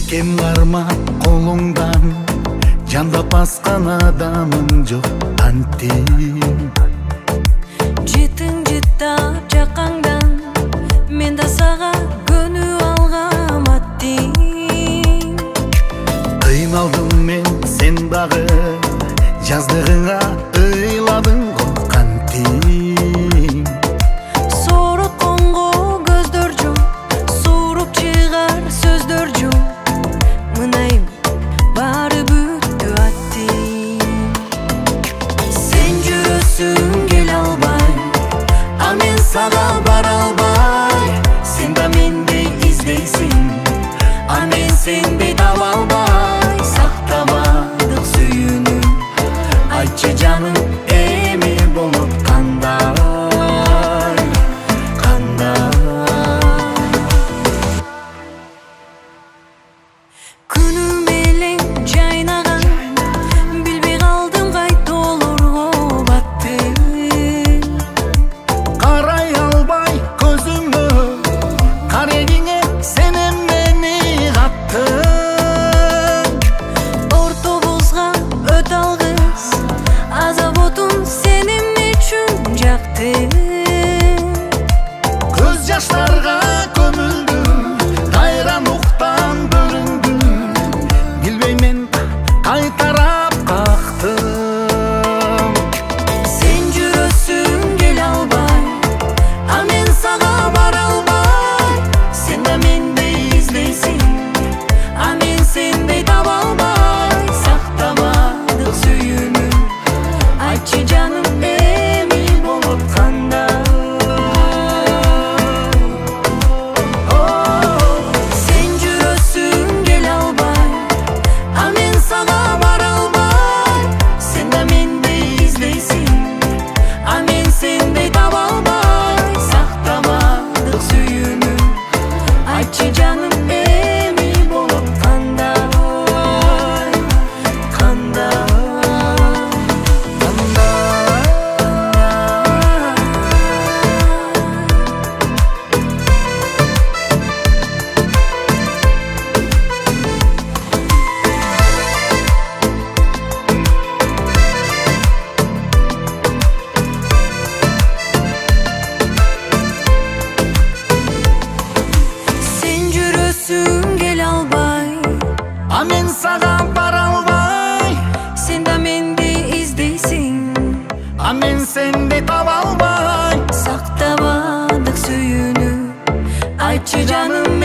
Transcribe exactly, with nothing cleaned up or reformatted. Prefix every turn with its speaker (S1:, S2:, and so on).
S1: Чеккен кармап колуңдан, жандап баскан адамың жок антим.
S2: Житиң жыттап жакаңдан, мен да сага көнүп алгам аттим.
S1: Кыйналдым мен, сен дагы жаздыгыңа ыйладың го кантим.
S2: Соротконго көздөр жок, сууруп чыгар сөздөр жок. Мынайым баары бүттү аттим. Сен жүрөсүң келе албай, а мен сага бара албай. Сен да мендей издейсиң, а мен сендей таба албай. Сактабадык сүйүүнү, айтчы жаным, эми болуп кандай, кандай. Күнүм элең жайнаган, билбей калдым кайта олорго баттым.
S1: Карай албай көзүмө, карегиңе сен эмнени каттың.
S2: Ортобузга өтө алгыс, азап отун сенин үчүн жакты.
S1: Көз жаштарга көмүлдүм, кайрануктан бөлүндүм. Билбей мен кайтарап кактым.
S2: Сен жүрөсүң келе албай, а мен сага бара албай. Сен да мендей издейсиң, а мен сендей таба албай. Сактабадык сүйүүнү, айтчы жаным, эми болуп кандай. Сен жүрөсүң келе албай, а мен сага бара албай. Сен да мендей издейсиң, а мен сендей таба албай. Сактабадык сүйүүнү, айтчы жаным, эми болуп кандай, кандай. Сен жүрөсүң келе албай,
S1: А мен сага бара албай.
S2: сен да мендей издейсиң,
S1: А мен сендей таба албай.
S2: сактабадык сүйүүнү, айтчы жаным,